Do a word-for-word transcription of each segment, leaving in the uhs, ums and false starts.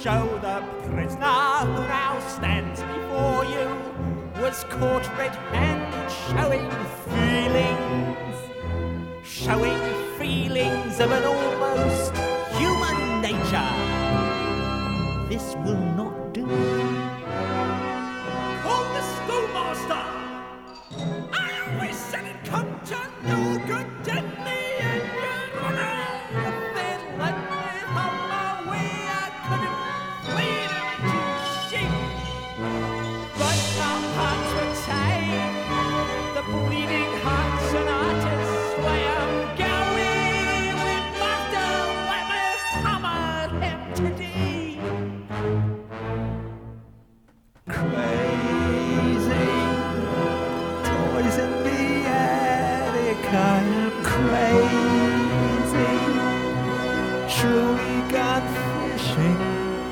show the prisoner who now stands before you was caught red-handed showing feelings, showing feelings of an almost human nature. This will not do. Call the schoolmaster! I always said it come to no good, didn't me, and your honour? If they'd let me have my way, I couldn't bleed them to sheep. But our hearts were tied, the bleeding hearts and artists way I'm going. We must have let me hammer him today. Crazy, toys in the attic, I am crazy, truly gone fishing.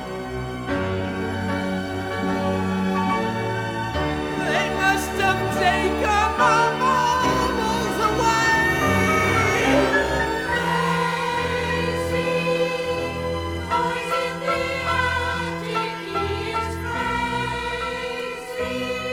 They must have taken my marbles away. Toys in the attic, he is crazy.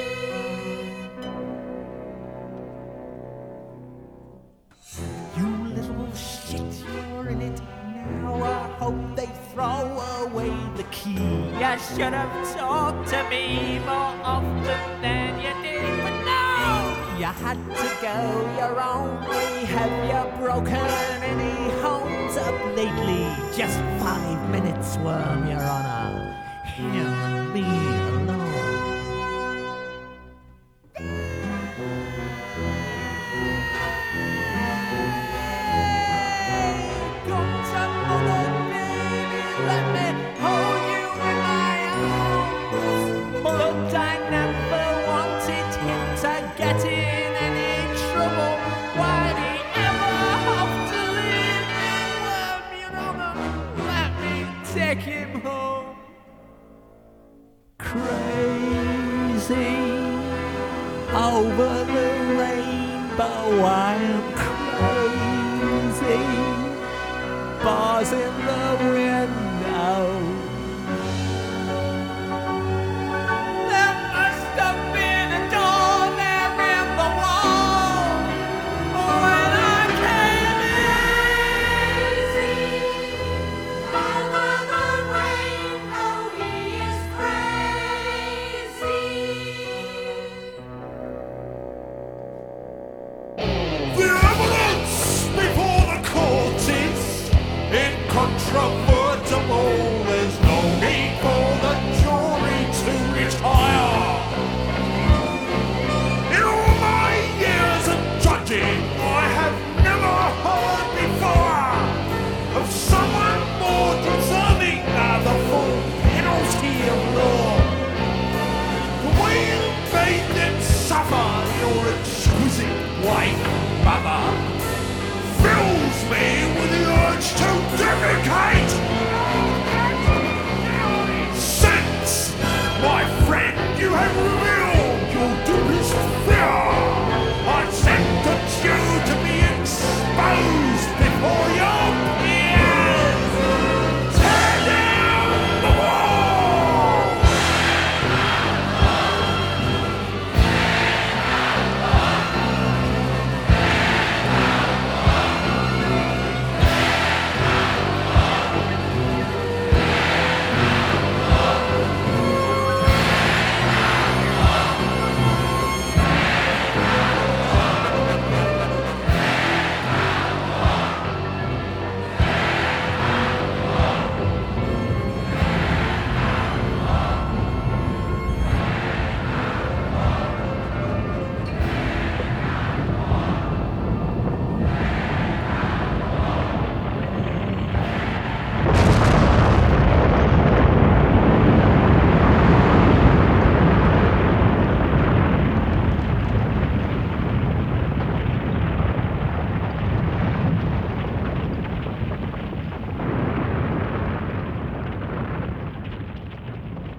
You little shit, you're in it now. I hope they throw away the key. You should have talked to me more often than you did, but no! You had to go your own way. Have you broken any homes up lately? Just five minutes, Worm, Your Honor. Him and me alone. Come to mother, baby, let me hold you in my arms. But I never wanted him to get in any trouble. Why'd he ever have to leave me? Worm, Your Honor, let me take him home. Crazy, over the rainbow I am crazy. Bars in the wind.